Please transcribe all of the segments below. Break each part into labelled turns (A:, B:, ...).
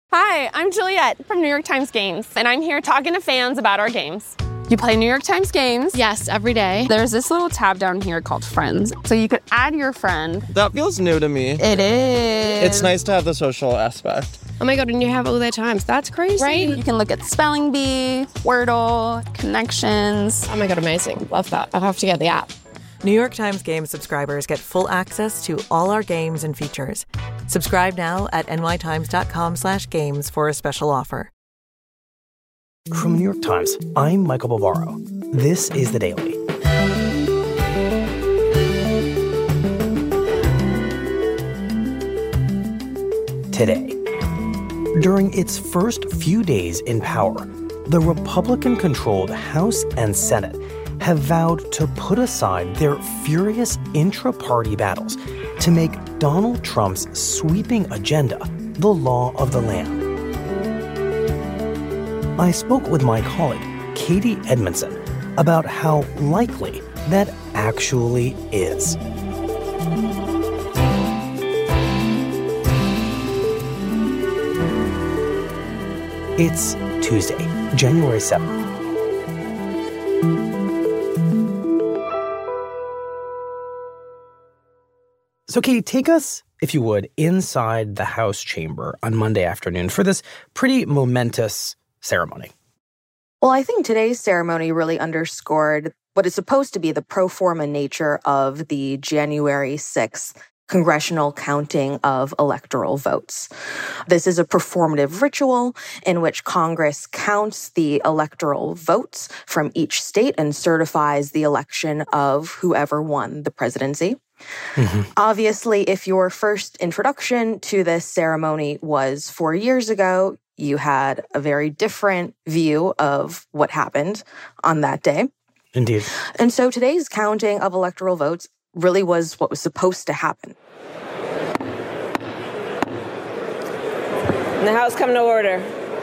A: Hi, I'm Juliet from New York Times Games, and I'm here talking to fans about our games. You play New York Times Games?
B: Yes, every day.
A: There's this little tab down here called Friends, so you could add your friend.
C: That feels new to me.
A: It is.
C: It's nice to have the social aspect.
B: Oh my God, and you have all their times. That's crazy.
A: Right? You can look at Spelling Bee, Wordle, connections.
B: Oh my God, amazing. Love that. I'll have to get the app.
D: New York Times Games subscribers get full access to all our games and features. Subscribe now at nytimes.com/games for a special offer.
E: From New York Times, I'm Michael Bavaro. This is The Daily. Today, during its first few days in power, the Republican-controlled House and Senate have vowed to put aside their furious intra-party battles to make Donald Trump's sweeping agenda the law of the land. I spoke with my colleague, Katie Edmondson, about how likely that actually is. It's Tuesday, January 7th. So, Katie, take us, if you would, inside the House chamber on Monday afternoon for this pretty momentous ceremony.
F: Well, I think today's ceremony really underscored what is supposed to be the pro forma nature of the January 6th congressional counting of electoral votes. This is a performative ritual in which Congress counts the electoral votes from each state and certifies the election of whoever won the presidency. Mm-hmm. Obviously, if your first introduction to this ceremony was 4 years ago, you had a very different view of what happened on that day.
E: Indeed.
F: And so today's counting of electoral votes really was what was supposed to happen.
G: And the House come to order.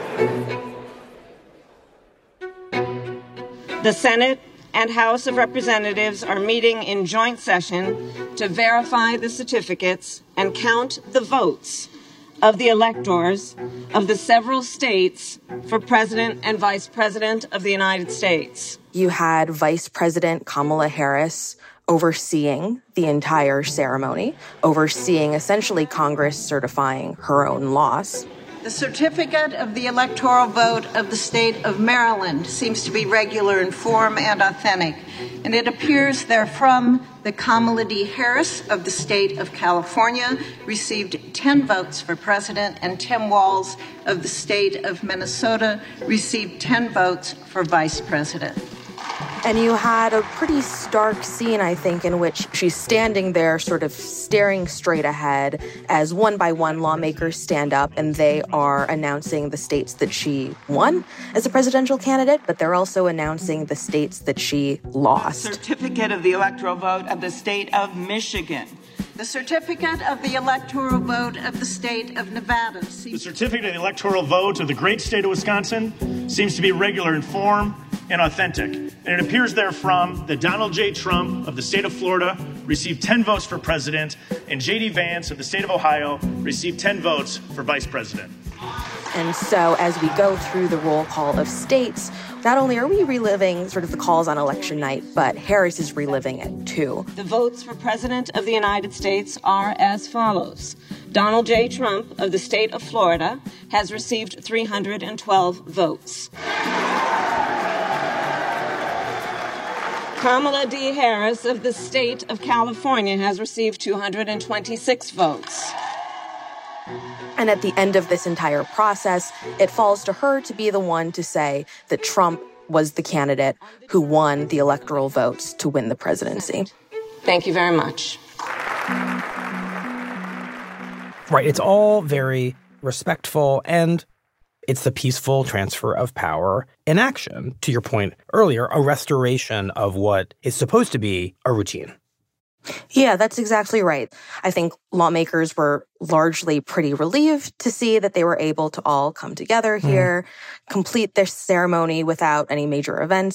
G: The Senate and House of Representatives are meeting in joint session to verify the certificates and count the votes of the electors of the several states for President and Vice President of the United States.
F: You had Vice President Kamala Harris overseeing the entire ceremony, overseeing essentially Congress certifying her own loss.
H: The certificate of the electoral vote of the state of Maryland seems to be regular in form and authentic, and it appears therefrom that Kamala D. Harris of the state of California received 10 votes for president, and Tim Walz of the state of Minnesota received 10 votes for vice president.
F: And you had a pretty stark scene, I think, in which she's standing there sort of staring straight ahead as one by one lawmakers stand up and they are announcing the states that she won as a presidential candidate, but they're also announcing the states that she lost.
H: Certificate of the electoral vote of the state of Michigan. The certificate of the electoral vote of the state of Nevada.
I: The certificate of the electoral vote of the great state of Wisconsin seems to be regular in form and authentic. And it appears therefrom that Donald J. Trump of the state of Florida received 10 votes for president, and J.D. Vance of the state of Ohio received 10 votes for vice president.
F: And so as we go through the roll call of states, not only are we reliving sort of the calls on election night, but Harris is reliving it too.
G: The votes for President of the United States are as follows. Donald J. Trump of the state of Florida has received 312 votes. Kamala D. Harris of the state of California has received 226 votes.
F: And at the end of this entire process, it falls to her to be the one to say that Trump was the candidate who won the electoral votes to win the presidency.
G: Thank you very much.
E: Right. It's all very respectful, and it's the peaceful transfer of power in action. To your point earlier, a restoration of what is supposed to be a routine.
F: Yeah, that's exactly right. I think lawmakers were largely pretty relieved to see that they were able to all come together here, complete their ceremony without any major events,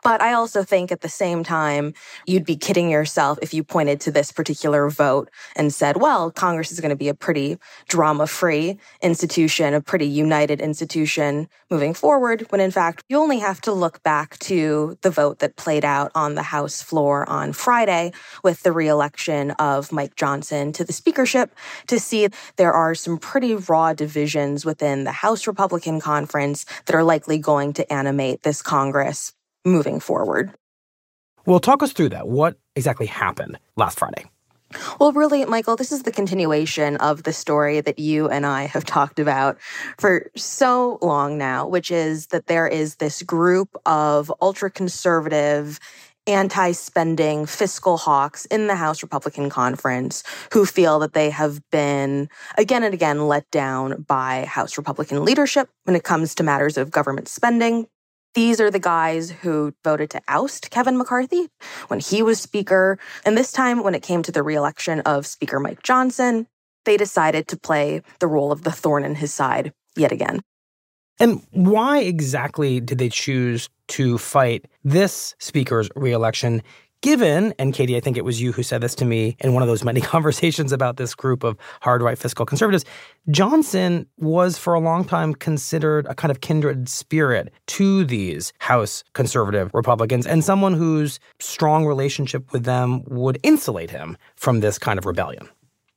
F: But I also think at the same time, you'd be kidding yourself if you pointed to this particular vote and said, well, Congress is going to be a pretty drama-free institution, a pretty united institution moving forward, when in fact, you only have to look back to the vote that played out on the House floor on Friday with the re-election of Mike Johnson to the speakership to see there are some pretty raw divisions within the House Republican Conference that are likely going to animate this Congress moving forward.
E: Well, talk us through that. What exactly happened last Friday?
F: Well, really, Michael, this is the continuation of the story that you and I have talked about for so long now, which is that there is this group of ultra-conservative, anti-spending fiscal hawks in the House Republican Conference who feel that they have been again and again let down by House Republican leadership when it comes to matters of government spending. These are the guys who voted to oust Kevin McCarthy when he was Speaker. And this time, when it came to the re-election of Speaker Mike Johnson, they decided to play the role of the thorn in his side yet again.
E: And why exactly did they choose to fight this Speaker's re-election, given, and Katie, I think it was you who said this to me in one of those many conversations about this group of hard-right fiscal conservatives, Johnson was for a long time considered a kind of kindred spirit to these House conservative Republicans and someone whose strong relationship with them would insulate him from this kind of rebellion.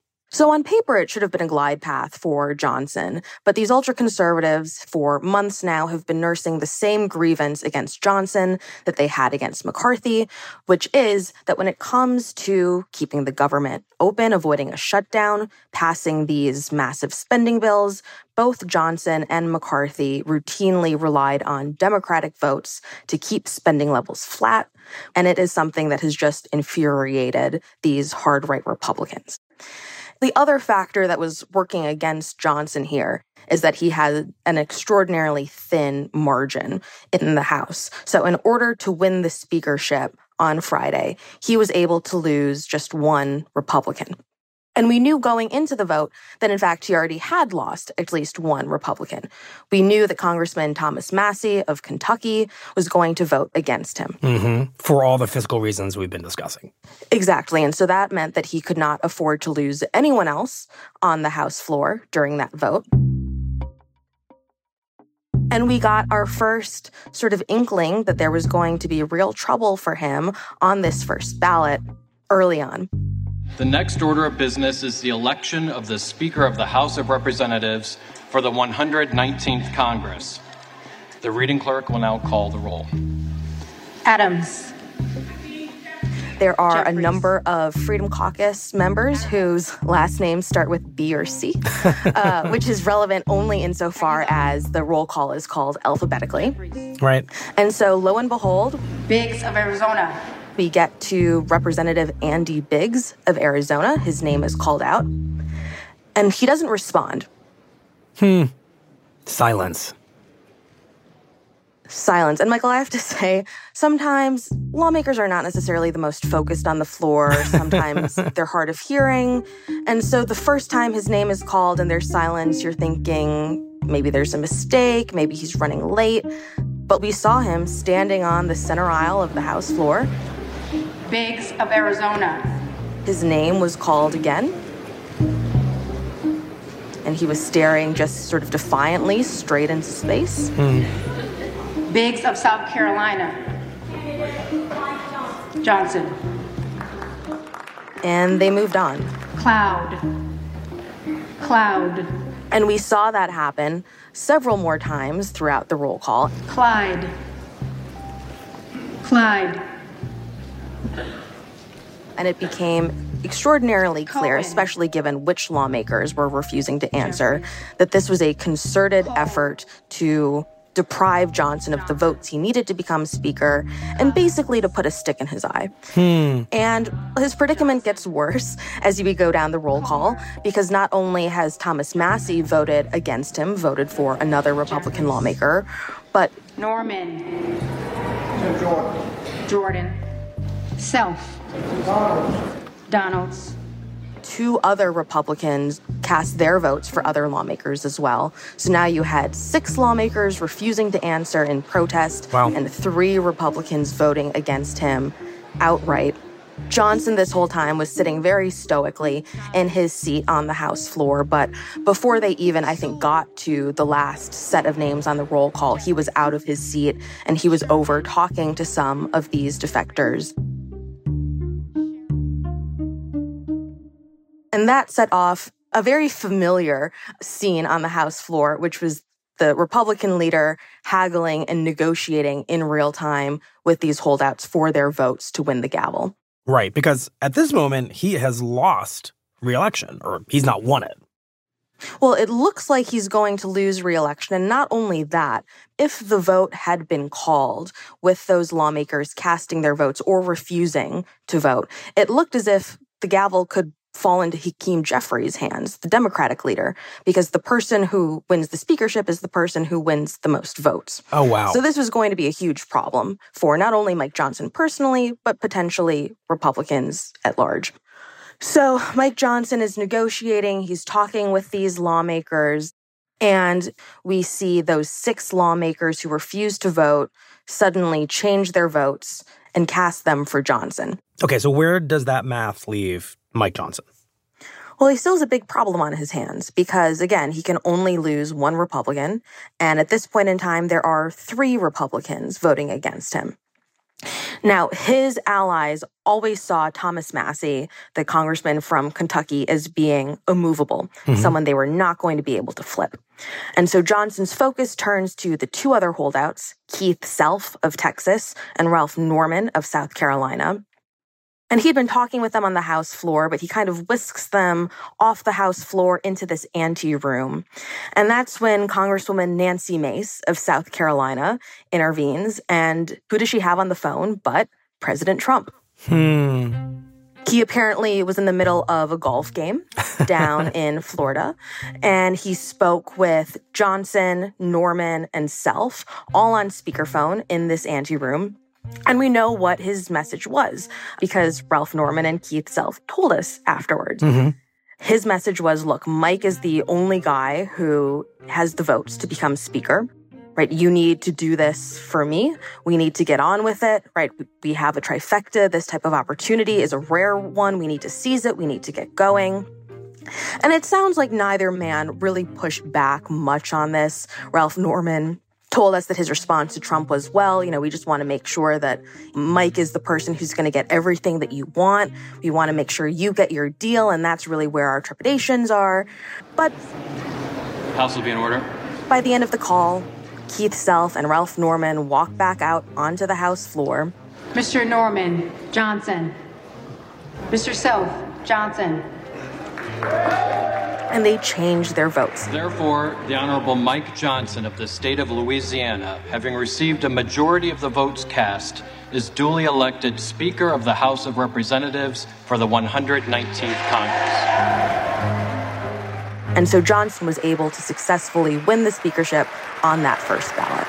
F: So on paper, it should have been a glide path for Johnson, but these ultra-conservatives for months now have been nursing the same grievance against Johnson that they had against McCarthy, which is that when it comes to keeping the government open, avoiding a shutdown, passing these massive spending bills, both Johnson and McCarthy routinely relied on Democratic votes to keep spending levels flat, and it is something that has just infuriated these hard-right Republicans. The other factor that was working against Johnson here is that he had an extraordinarily thin margin in the House. So in order to win the speakership on Friday, he was able to lose just one Republican. And we knew going into the vote that, in fact, he already had lost at least one Republican. We knew that Congressman Thomas Massie of Kentucky was going to vote against him.
E: For all the fiscal reasons we've been discussing.
F: Exactly. And so that meant that he could not afford to lose anyone else on the House floor during that vote. And we got our first sort of inkling that there was going to be real trouble for him on this first ballot early on.
J: The next order of business is the election of the Speaker of the House of Representatives for the 119th Congress. The reading clerk will now call the roll.
H: Adams.
F: There are a number of Freedom Caucus members whose last names start with B or C, which is relevant only insofar as the roll call is called alphabetically.
E: Right.
F: And so, lo and behold,
H: Biggs of Arizona.
F: We get to Representative Andy Biggs of Arizona. His name is called out. And he doesn't respond.
E: Silence.
F: Silence. And Michael, I have to say, sometimes lawmakers are not necessarily the most focused on the floor. Sometimes they're hard of hearing. And so the first time his name is called and there's silence, you're thinking maybe there's a mistake, maybe he's running late. But we saw him standing on the center aisle of the House floor.
H: Biggs of Arizona.
F: His name was called again. And he was staring just sort of defiantly straight into space.
H: Biggs of South Carolina. Johnson.
F: And they moved on.
H: Cloud.
F: And we saw that happen several more times throughout the roll call.
H: Clyde.
F: And it became extraordinarily clear, especially given which lawmakers were refusing to answer, that this was a concerted effort to deprive Johnson of the votes he needed to become Speaker and basically to put a stick in his eye. And his predicament gets worse as we go down the roll call, because not only has Thomas Massie voted against him, voted for another Republican lawmaker, but
H: Norman. Jordan. Self. Donalds.
F: 2 other Republicans cast their votes for other lawmakers as well. So now you had 6 lawmakers refusing to answer in protest, and 3 Republicans voting against him outright. Johnson this whole time was sitting very stoically in his seat on the House floor, but before they even, I think, got to the last set of names on the roll call, he was out of his seat and he was over talking to some of these defectors. And that set off a very familiar scene on the House floor, which was the Republican leader haggling and negotiating in real time with these holdouts for their votes to win the gavel.
E: Right, because at this moment, he has lost re-election, or he's not won it.
F: Well, it looks like he's going to lose re-election. And not only that, if the vote had been called with those lawmakers casting their votes or refusing to vote, it looked as if the gavel could fall into Hakeem Jeffries' hands, the Democratic leader, because the person who wins the speakership is the person who wins the most votes.
E: Oh, wow.
F: So this was going to be a huge problem for not only Mike Johnson personally, but potentially Republicans at large. So Mike Johnson is negotiating, he's talking with these lawmakers, and we see those 6 lawmakers who refused to vote suddenly change their votes and cast them for Johnson.
E: Okay, so where does that math leave Mike Johnson?
F: Well, he still has a big problem on his hands because, again, he can only lose 1 Republican. And at this point in time, there are 3 Republicans voting against him. Now, his allies always saw Thomas Massie, the congressman from Kentucky, as being immovable, someone they were not going to be able to flip. And so Johnson's focus turns to the 2 other holdouts, Keith Self of Texas and Ralph Norman of South Carolina. And he'd been talking with them on the House floor, but he kind of whisks them off the House floor into this anteroom. And that's when Congresswoman Nancy Mace of South Carolina intervenes. And who does she have on the phone but President Trump? He apparently was in the middle of a golf game down in Florida. And he spoke with Johnson, Norman, and Self, all on speakerphone in this anteroom. And we know what his message was because Ralph Norman and Keith Self told us afterwards. His message was, look, Mike is the only guy who has the votes to become speaker, right? You need to do this for me. We need to get on with it, right? We have a trifecta. This type of opportunity is a rare one. We need to seize it. We need to get going. And it sounds like neither man really pushed back much on this. Ralph Norman told us that his response to Trump was, well, we just want to make sure that Mike is the person who's going to get everything that you want. We want to make sure you get your deal, and that's really where our trepidations are. But
J: House will be in order.
F: By the end of the call, Keith Self and Ralph Norman walk back out onto the House floor.
K: Mr. Norman, Johnson. Mr. Self, Johnson.
F: And they changed their votes.
J: Therefore, the Honorable Mike Johnson of the state of Louisiana, having received a majority of the votes cast, is duly elected Speaker of the House of Representatives for the 119th Congress.
F: And so Johnson was able to successfully win the speakership on that first ballot.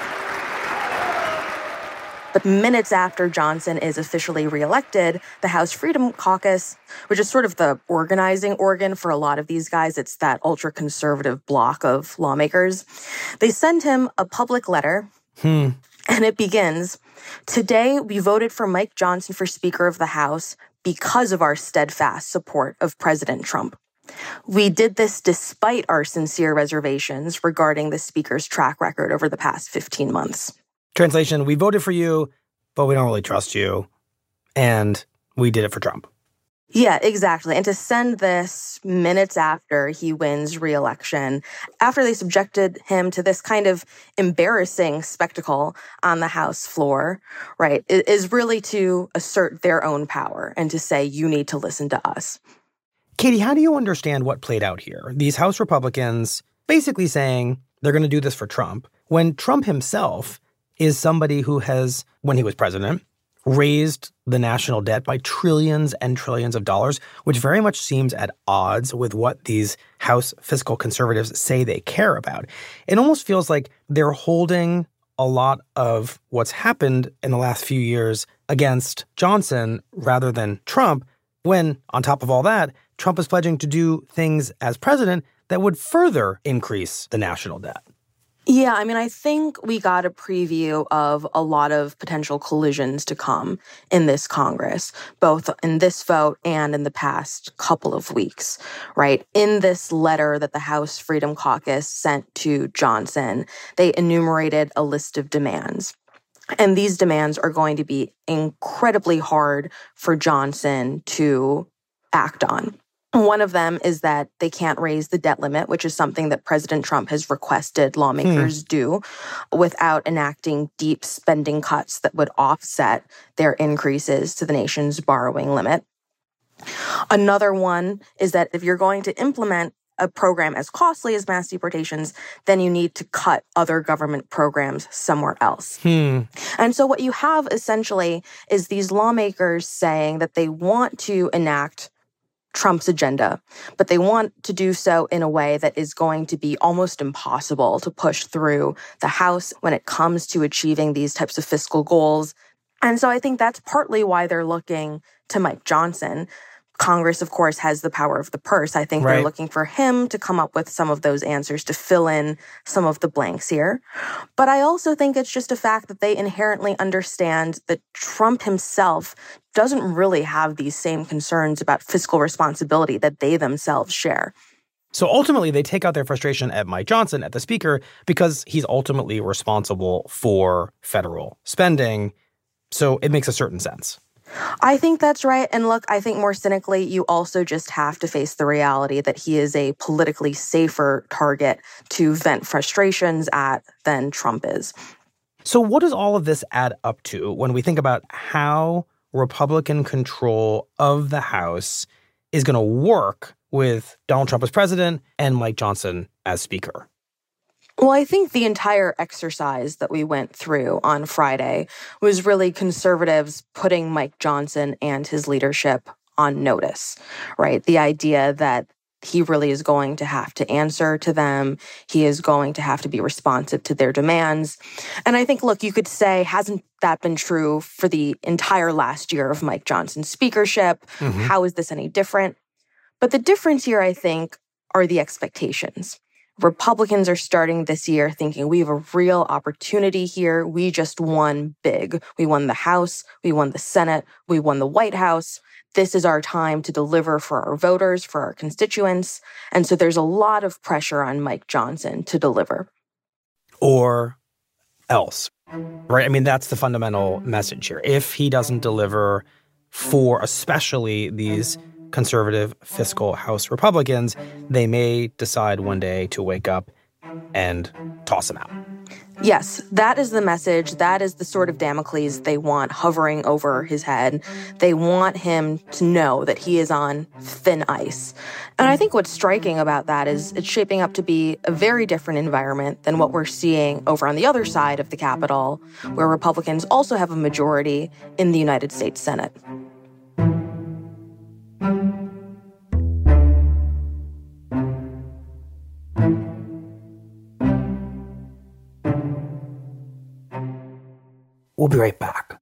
F: But minutes after Johnson is officially reelected, the House Freedom Caucus, which is sort of the organizing organ for a lot of these guys, it's that ultra-conservative bloc of lawmakers, they send him a public letter, and it begins, "Today we voted for Mike Johnson for Speaker of the House because of our steadfast support of President Trump. We did this despite our sincere reservations regarding the Speaker's track record over the past 15 months.
E: Translation, we voted for you, but we don't really trust you. And we did it for Trump.
F: Yeah, exactly. And to send this minutes after he wins re-election, after they subjected him to this kind of embarrassing spectacle on the House floor, right, is really to assert their own power and to say, you need to listen to us.
E: Katie, how do you understand what played out here? These House Republicans basically saying they're going to do this for Trump, when Trump himself is somebody who has, when he was president, raised the national debt by trillions and trillions of dollars, which very much seems at odds with what these House fiscal conservatives say they care about. It almost feels like they're holding a lot of what's happened in the last few years against Johnson rather than Trump, when, on top of all that, Trump is pledging to do things as president that would further increase the national debt.
F: Yeah, I mean, I think we got a preview of a lot of potential collisions to come in this Congress, both in this vote and in the past couple of weeks, right? In this letter that the House Freedom Caucus sent to Johnson, they enumerated a list of demands. And these demands are going to be incredibly hard for Johnson to act on. One of them is that they can't raise the debt limit, which is something that President Trump has requested lawmakers do, without enacting deep spending cuts that would offset their increases to the nation's borrowing limit. Another one is that if you're going to implement a program as costly as mass deportations, then you need to cut other government programs somewhere else. And so what you have essentially is these lawmakers saying that they want to enact Trump's agenda, but they want to do so in a way that is going to be almost impossible to push through the House when it comes to achieving these types of fiscal goals. And so I think that's partly why they're looking to Mike Johnson. Congress, of course, has the power of the purse. I think they're looking for him to come up with some of those answers to fill in some of the blanks here. But I also think it's just a fact that they inherently understand that Trump himself doesn't really have these same concerns about fiscal responsibility that they themselves share.
E: So ultimately, they take out their frustration at Mike Johnson, at the speaker, because he's ultimately responsible for federal spending. So it makes a certain sense.
F: I think that's right. And look, I think more cynically, you also just have to face the reality that he is a politically safer target to vent frustrations at than Trump is.
E: So what does all of this add up to when we think about how Republican control of the House is going to work with Donald Trump as president and Mike Johnson as speaker?
F: Well, I think the entire exercise that we went through on Friday was really conservatives putting Mike Johnson and his leadership on notice, right? The idea that he really is going to have to answer to them. He is going to have to be responsive to their demands. And I think, look, you could say, hasn't that been true for the entire last year of Mike Johnson's speakership? How is this any different? But the difference here, I think, are the expectations. Republicans are starting this year thinking we have a real opportunity here. We just won big. We won the House. We won the Senate. We won the White House. This is our time to deliver for our voters, for our constituents. And so there's a lot of pressure on Mike Johnson to deliver.
E: Or else, right? I mean, that's the fundamental message here. If he doesn't deliver for especially these conservative fiscal House Republicans, they may decide one day to wake up and toss him out.
F: Yes, that is the message. That is the sort of Damocles they want hovering over his head. They want him to know that he is on thin ice. And I think what's striking about that is it's shaping up to be a very different environment than what we're seeing over on the other side of the Capitol, where Republicans also have a majority in the United States Senate.
E: We'll be right back.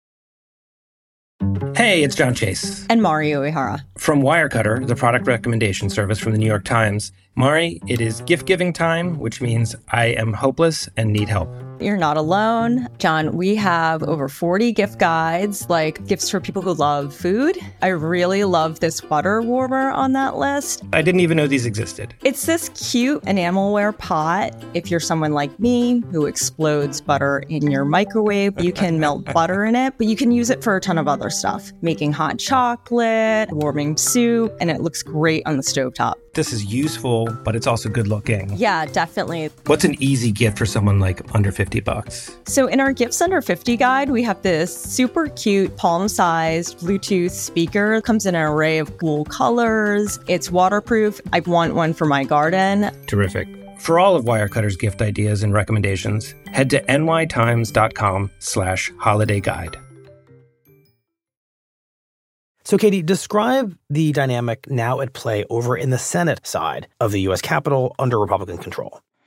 L: Hey, it's John Chase.
M: And Mari Uehara.
L: From Wirecutter, the product recommendation service from the New York Times. Mari, it is gift-giving time, which means I am hopeless and need help.
M: You're not alone. John, we have over 40 gift guides, like gifts for people who love food. I really love this butter warmer on that list.
L: I didn't even know these existed.
M: It's this cute enamelware pot. If you're someone like me who explodes butter in your microwave, you can melt butter in it, but you can use it for a ton of other stuff. Making hot chocolate, warming soup, and it looks great on the stovetop.
L: This is useful, but it's also good looking.
M: Yeah, definitely.
L: What's an easy gift for someone like under $50?
M: So in our Gifts Under 50 guide, we have this super cute palm-sized Bluetooth speaker. It comes in an array of cool colors. It's waterproof. I want one for my garden.
L: Terrific. For all of Wirecutter's gift ideas and recommendations, head to nytimes.com/holiday guide.
E: So, Katie, describe the dynamic now at play over in the Senate side of the U.S. Capitol under Republican control.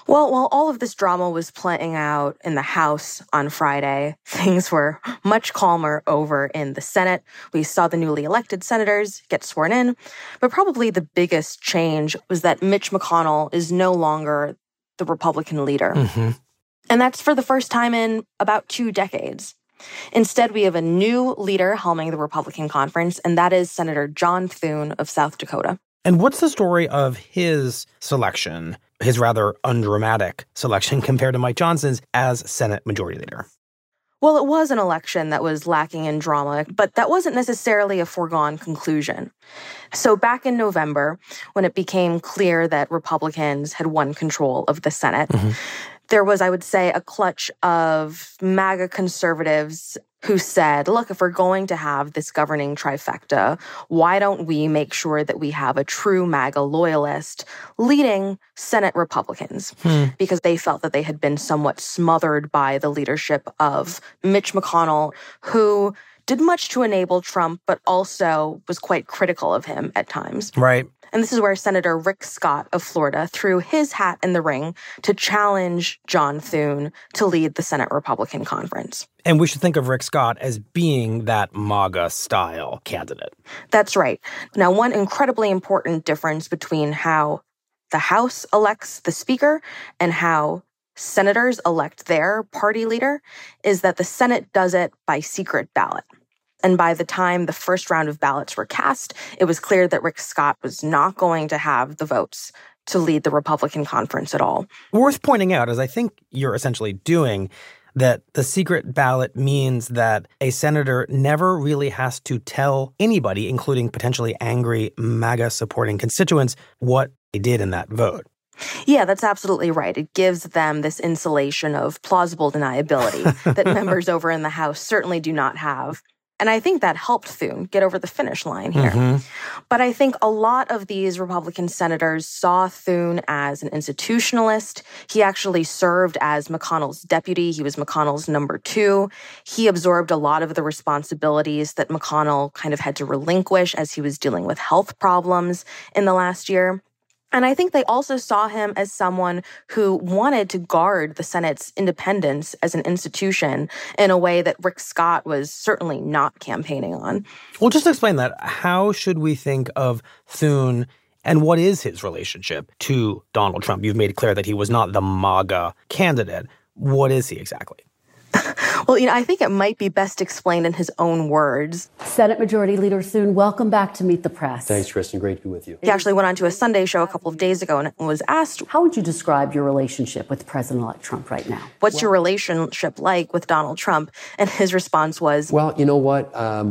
F: Well, while all of this drama was playing out in the House on Friday, things were much calmer over in the Senate. We saw the newly elected senators get sworn in, but probably the biggest change was that Mitch McConnell is no longer the Republican leader.
E: Mm-hmm.
F: And that's for the first time in about 2 decades. Instead, we have a new leader helming the Republican conference, and that is Senator John Thune of South Dakota.
E: And what's the story of his selection, his rather undramatic selection compared to Mike Johnson's as Senate Majority Leader?
F: Well, it was an election that was lacking in drama, but that wasn't necessarily a foregone conclusion. So back in November, when it became clear that Republicans had won control of the Senate, there was, I would say, a clutch of MAGA conservatives who said, look, if we're going to have this governing trifecta, why don't we make sure that we have a true MAGA loyalist leading Senate Republicans? Because they felt that they had been somewhat smothered by the leadership of Mitch McConnell, who did much to enable Trump, but also was quite critical of him at times.
E: Right.
F: And this is where Senator Rick Scott of Florida threw his hat in the ring to challenge John Thune to lead the Senate Republican Conference.
E: And we should think of Rick Scott as being that MAGA-style candidate.
F: That's right. Now, one incredibly important difference between how the House elects the Speaker and how senators elect their party leader is that the Senate does it by secret ballot. And by the time the first round of ballots were cast, it was clear that Rick Scott was not going to have the votes to lead the Republican conference at all.
E: Worth pointing out, as I think you're essentially doing, that the secret ballot means that a senator never really has to tell anybody, including potentially angry MAGA-supporting constituents, what they did in that vote.
F: Yeah, that's absolutely right. It gives them this insulation of plausible deniability that members over in the House certainly do not have. And I think that helped Thune get over the finish line here. But I think a lot of these Republican senators saw Thune as an institutionalist. He actually served as McConnell's deputy. He was McConnell's number 2. He absorbed a lot of the responsibilities that McConnell kind of had to relinquish as he was dealing with health problems in the last year. And I think they also saw him as someone who wanted to guard the Senate's independence as an institution in a way that Rick Scott was certainly not campaigning on.
E: Well, just to explain that, how should we think of Thune and what is his relationship to Donald Trump? You've made it clear that he was not the MAGA candidate. What is he exactly?
F: Well, I think it might be best explained in his own words.
N: Senate Majority Leader Thune, welcome back to Meet the Press.
O: Thanks, Kristen. Great to be with you.
F: He actually went on to a Sunday show a couple of days ago and was asked,
N: how would you describe your relationship with President-elect Trump right now?
F: What's your relationship like with Donald Trump? And his response was,
O: well, you know what?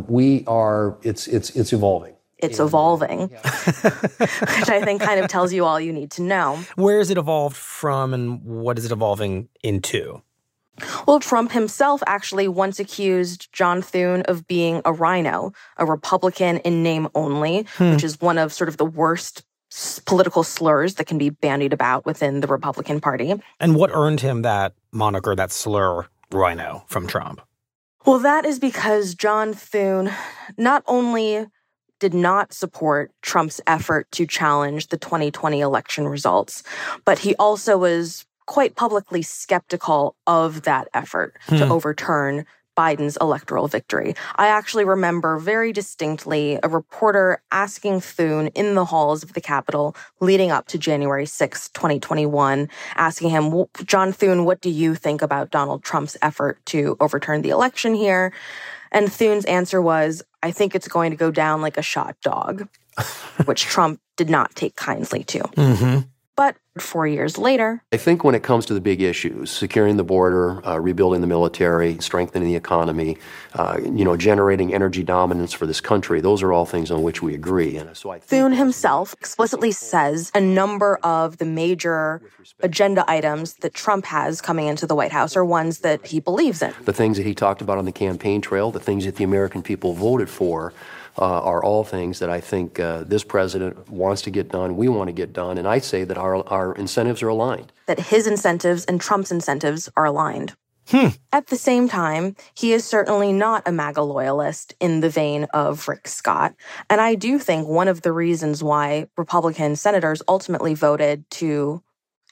O: It's evolving.
F: It's evolving, which I think kind of tells you all you need to know.
E: Where is it evolved from and what is it evolving into?
F: Well, Trump himself actually once accused John Thune of being a rhino, a Republican in name only, which is one of sort of the worst political slurs that can be bandied about within the Republican Party.
E: And what earned him that moniker, that slur, rhino, from Trump?
F: Well, that is because John Thune not only did not support Trump's effort to challenge the 2020 election results, but he also was quite publicly skeptical of that effort to overturn Biden's electoral victory. I actually remember very distinctly a reporter asking Thune in the halls of the Capitol leading up to January 6, 2021, asking him, John Thune, what do you think about Donald Trump's effort to overturn the election here? And Thune's answer was, I think it's going to go down like a shot dog, which Trump did not take kindly to. But 4 years later,
O: I think when it comes to the big issues, securing the border, rebuilding the military, strengthening the economy, generating energy dominance for this country, those are all things on which we agree. And so
F: Thune himself explicitly says a number of the major agenda items that Trump has coming into the White House are ones that he believes in.
O: The things that he talked about on the campaign trail, the things that the American people voted for, are all things that I think this president wants to get done, we want to get done, and I say that our incentives are aligned.
F: That his incentives and Trump's incentives are aligned. At the same time, he is certainly not a MAGA loyalist in the vein of Rick Scott, and I do think one of the reasons why Republican senators ultimately voted to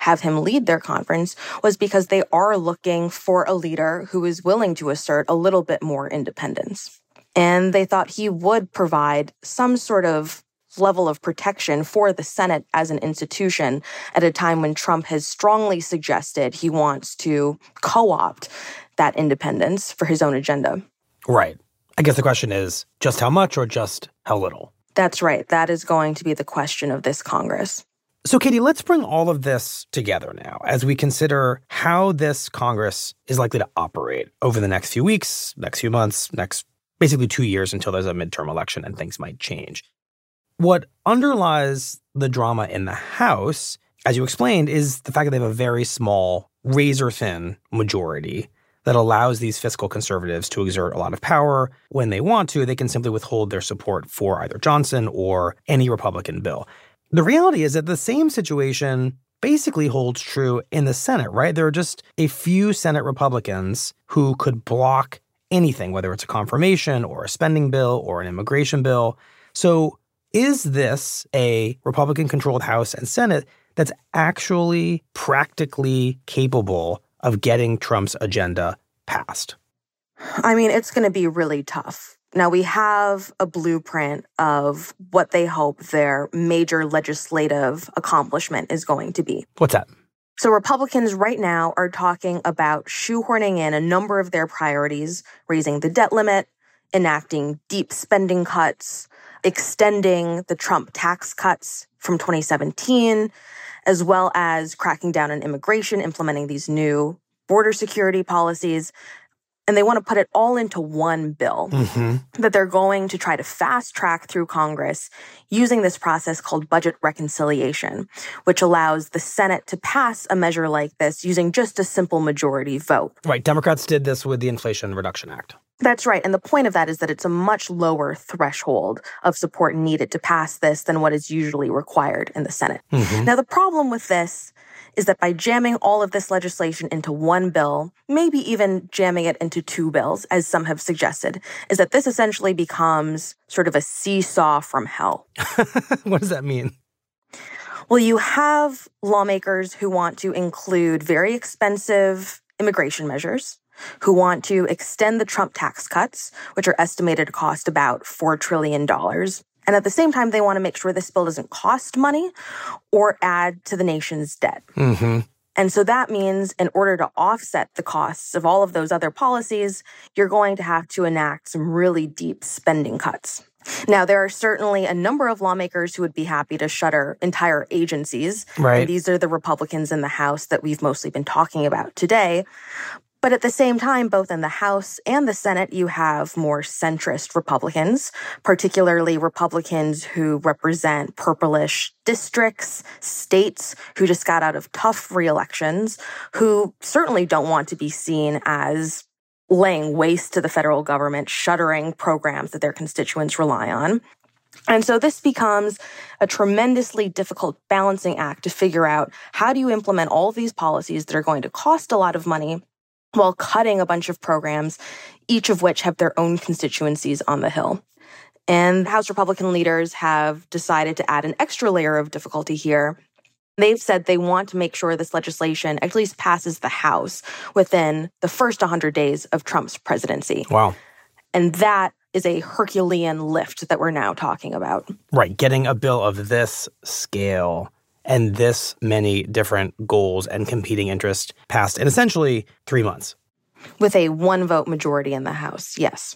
F: have him lead their conference was because they are looking for a leader who is willing to assert a little bit more independence. And they thought he would provide some sort of level of protection for the Senate as an institution at a time when Trump has strongly suggested he wants to co-opt that independence for his own agenda.
E: Right. I guess the question is just how much or just how little?
F: That's right. That is going to be the question of this Congress.
E: So, Katie, let's bring all of this together now as we consider how this Congress is likely to operate over the next few weeks, next few months, next basically 2 years until there's a midterm election and things might change. What underlies the drama in the House, as you explained, is the fact that they have a very small, razor-thin majority that allows these fiscal conservatives to exert a lot of power. When they want to, they can simply withhold their support for either Johnson or any Republican bill. The reality is that the same situation basically holds true in the Senate, right? There are just a few Senate Republicans who could block anything, whether it's a confirmation or a spending bill or an immigration bill. So is this a Republican-controlled House and Senate that's actually practically capable of getting Trump's agenda passed?
F: I mean, it's going to be really tough. Now, we have a blueprint of what they hope their major legislative accomplishment is going to be.
E: What's that?
F: So Republicans right now are talking about shoehorning in a number of their priorities, raising the debt limit, enacting deep spending cuts, extending the Trump tax cuts from 2017, as well as cracking down on immigration, implementing these new border security policies. And they want to put it all into one bill that they're going to try to fast track through Congress using this process called budget reconciliation, which allows the Senate to pass a measure like this using just a simple majority vote.
E: Right. Democrats did this with the Inflation Reduction Act.
F: That's right. And the point of that is that it's a much lower threshold of support needed to pass this than what is usually required in the Senate. Now, the problem with this is that by jamming all of this legislation into one bill, maybe even jamming it into two bills, as some have suggested, is that this essentially becomes sort of a seesaw from hell.
E: What does that mean?
F: Well, you have lawmakers who want to include very expensive immigration measures, who want to extend the Trump tax cuts, which are estimated to cost about $4 trillion. And at the same time, they want to make sure this bill doesn't cost money or add to the nation's debt. And so that means in order to offset the costs of all of those other policies, you're going to have to enact some really deep spending cuts. Now, there are certainly a number of lawmakers who would be happy to shutter entire agencies.
E: Right.
F: And these are the Republicans in the House that we've mostly been talking about today. But at the same time, both in the House and the Senate, you have more centrist Republicans, particularly Republicans who represent purplish districts, states who just got out of tough re-elections, who certainly don't want to be seen as laying waste to the federal government, shuttering programs that their constituents rely on. And so this becomes a tremendously difficult balancing act to figure out how do you implement all of these policies that are going to cost a lot of money while cutting a bunch of programs, each of which have their own constituencies on the Hill. And House Republican leaders have decided to add an extra layer of difficulty here. They've said they want to make sure this legislation at least passes the House within the first 100 days of Trump's presidency.
E: Wow.
F: And that is a Herculean lift that we're now talking about.
E: Right. Getting a bill of this scale and this many different goals and competing interests passed in essentially 3 months.
F: With a one-vote majority in the House, yes.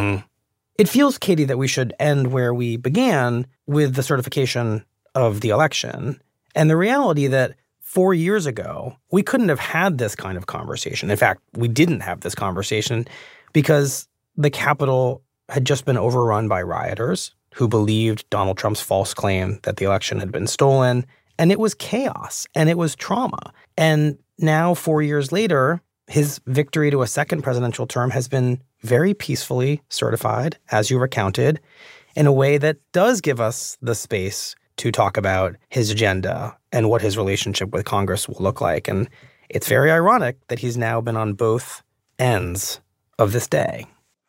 E: It feels, Katie, that we should end where we began with the certification of the election and the reality that 4 years ago, we couldn't have had this kind of conversation. In fact, we didn't have this conversation because the Capitol had just been overrun by rioters who believed Donald Trump's false claim that the election had been stolen. And it was chaos and it was trauma. And now, 4 years later, his victory to a second presidential term has been very peacefully certified, as you recounted, in a way that does give us the space to talk about his agenda and what his relationship with Congress will look like. And it's very ironic that he's now been on both ends of this day.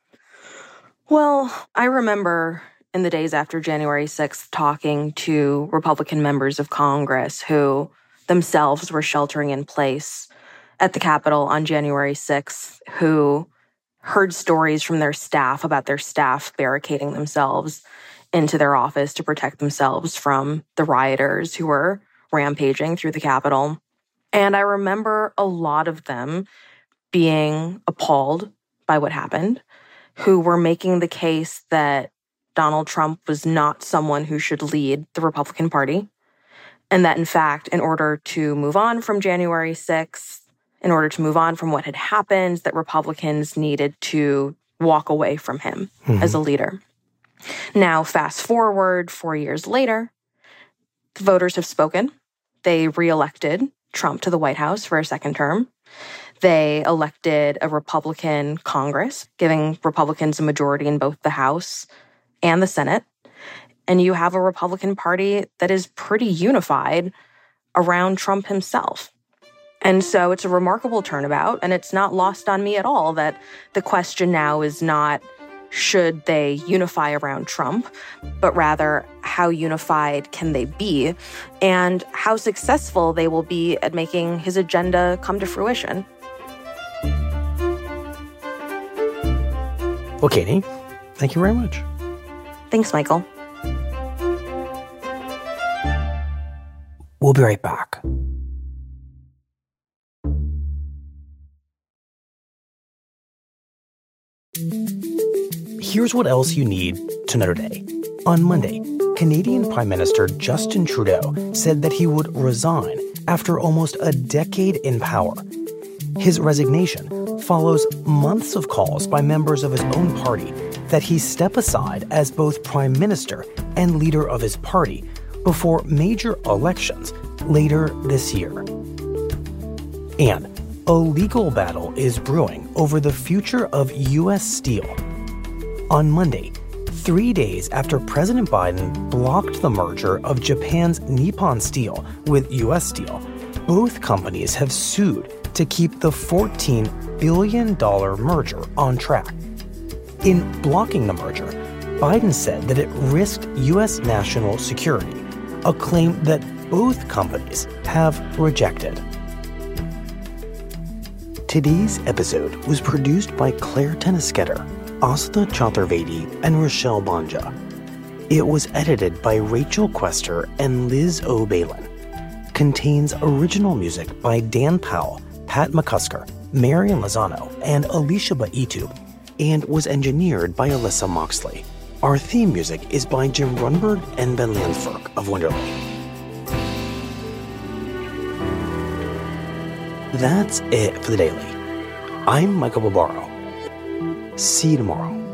F: Well, I remember in the days after January 6th talking to Republican members of Congress who themselves were sheltering in place at the Capitol on January 6th, who heard stories from their staff about their staff barricading themselves into their office to protect themselves from the rioters who were rampaging through the Capitol. And I remember a lot of them being appalled by what happened, who were making the case that Donald Trump was not someone who should lead the Republican Party, and that, in fact, in order to move on from January 6th, in order to move on from what had happened, that Republicans needed to walk away from him as a leader. Now, fast forward 4 years later, the voters have spoken. They reelected Trump to the White House for a second term. They elected a Republican Congress, giving Republicans a majority in both the House and the Senate. And you have a Republican Party that is pretty unified around Trump himself. And so it's a remarkable turnabout, and it's not lost on me at all that the question now is not should they unify around Trump, but rather how unified can they be and how successful they will be at making his agenda come to fruition.
E: Well, Katie, thank you very much.
F: Thanks, Michael.
E: We'll be right back. Here's what else you need to know today. On Monday, Canadian Prime Minister Justin Trudeau said that he would resign after almost a decade in power. His resignation follows months of calls by members of his own party that he step aside as both Prime Minister and leader of his party before major elections later this year. And a legal battle is brewing over the future of U.S. steel. On Monday, 3 days after President Biden blocked the merger of Japan's Nippon Steel with U.S. Steel, both companies have sued to keep the $14 billion merger on track. In blocking the merger, Biden said that it risked U.S. national security, a claim that both companies have rejected. Today's episode was produced by Claire Tennisketter, Asta Chaturvedi, and Rochelle Banja. It was edited by Rachel Quester and Liz O'Balin. Contains original music by Dan Powell, Pat McCusker, Marian Lozano, and Alicia Baitu, and was engineered by Alyssa Moxley. Our theme music is by Jim Grunberg and Ben Landsberg of Wonderley. That's it for the Daily. I'm Michael Barbaro. See you tomorrow.